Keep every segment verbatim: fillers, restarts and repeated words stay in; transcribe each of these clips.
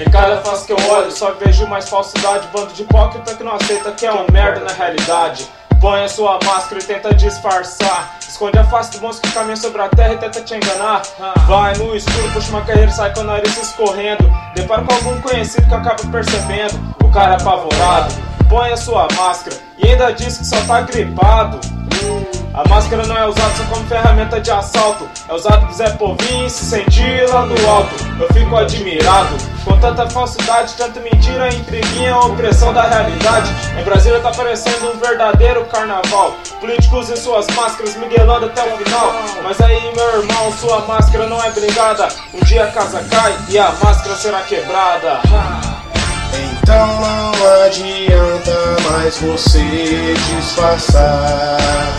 Em cada face que eu olho, só vejo mais falsidade. Bando de hipócrita que não aceita que é um merda na realidade. Põe a sua máscara e tenta disfarçar. Esconde a face do monstro que caminha sobre a terra e tenta te enganar. Vai no escuro, puxa uma carreira e sai com o nariz escorrendo. Depara com algum conhecido que acaba percebendo. O cara apavorado põe a sua máscara e ainda diz que só tá gripado. A máscara não é usada só como ferramenta de assalto. É usada pro Zé Povinho se sentir lá no alto. Eu fico admirado com tanta falsidade, tanta mentira, intriguinha, opressão da realidade. Em Brasília tá parecendo um verdadeiro carnaval. Políticos e suas máscaras miguelando até o final. Mas aí, meu irmão, sua máscara não é brigada. Um dia a casa cai e a máscara será quebrada. Então não adianta mais você disfarçar.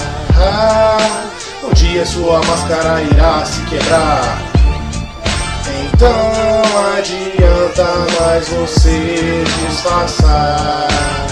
Ah, um dia sua máscara irá se quebrar. Então não adianta mais você disfarçar.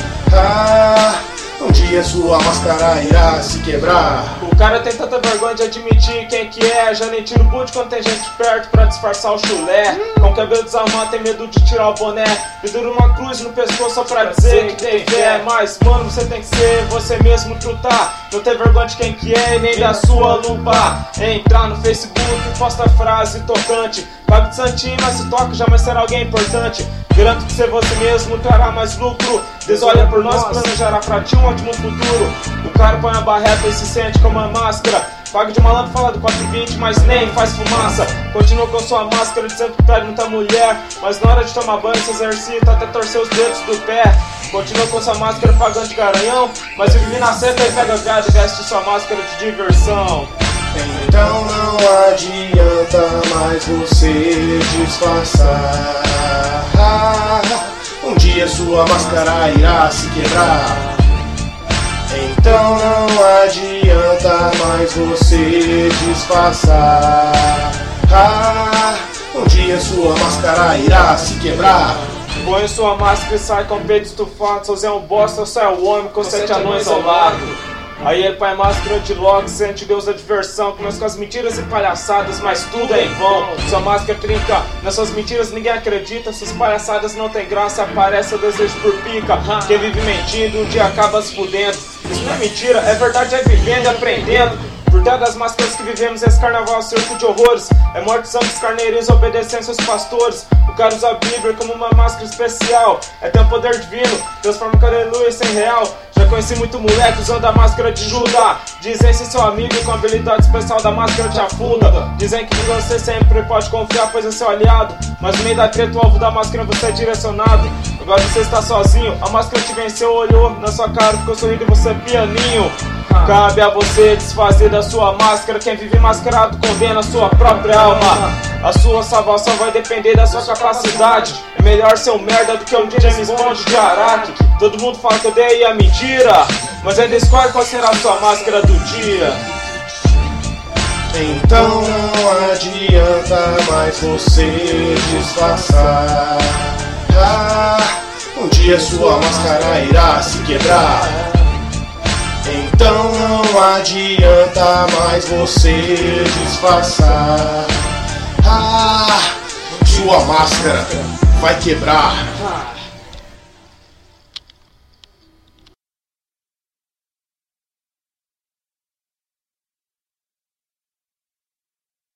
Ah, um dia sua máscara irá se quebrar. O cara tem tanta vergonha de admitir quem que é. Já nem tira o boot quando tem gente perto pra disfarçar o chulé. Com cabelo desarmado tem medo de tirar o boné. Pendura uma cruz no pescoço só pra dizer que tem fé. Mas mano, você tem que ser você mesmo, trutar. Não tem vergonha de quem que é e nem da sua lupa. Entrar no Facebook e posta frase tocante. Pago de santinho, mas se toca jamais será alguém importante. Garanto que ser você mesmo trará mais lucro. Deus olha por nós, planejará pra ti um ótimo futuro. O cara põe a barreta e se sente como uma máscara. Paga de malandro, fala do quatro vinte, mas nem faz fumaça. Continua com sua máscara dizendo que pega muita mulher. Mas na hora de tomar banho se exercita até torcer os dedos do pé. Continua com sua máscara pagando de garanhão, mas vive na seca e pega gado e veste sua máscara de diversão. Então não adianta mais você disfarçar. Ah, um dia sua máscara irá se quebrar. Então não adianta mais você disfarçar. Ah, um dia sua máscara irá se quebrar. Põe sua máscara e sai com o peito estufado. Seu Zé é um bosta, você é o homem com sete anões ao lado. Aí ele põe a máscara de logo, sente Deus da diversão. Começa com as mentiras e palhaçadas, mas tudo é em vão. Sua máscara trinca, nas suas mentiras ninguém acredita. Suas palhaçadas não tem graça, aparece o desejo por pica. Quem vive mentindo, um dia acaba se fudendo. Isso não é mentira, é verdade, é vivendo e aprendendo. Por trás das máscaras que vivemos, esse carnaval é um circo de horrores. É morte, sangue, os carneirinhos obedecendo seus pastores. O cara usa a Bíblia como uma máscara especial. É ter um poder divino, transforma o aleluia sem real. Já conheci muito moleque usando a máscara de Judá. Dizem ser seu amigo com a habilidade especial da máscara te afunda. Dizem que você sempre pode confiar, pois é seu aliado. Mas no meio da treta, o alvo da máscara você é direcionado. Agora você está sozinho, a máscara te venceu, olhou na sua cara, ficou sorrindo e você é pianinho. Cabe a você desfazer da sua máscara. Quem vive mascarado condena a sua própria alma. A sua salvação vai depender da sua capacidade. É melhor ser um merda do que um James Bond de Araque. Todo mundo fala que eu dei a mentira, mas ainda escolhe qual será a sua máscara do dia. Então não adianta mais você disfarçar. Ah, um dia sua máscara irá se quebrar. Então não adianta mais você disfarçar. Ah, sua máscara vai quebrar.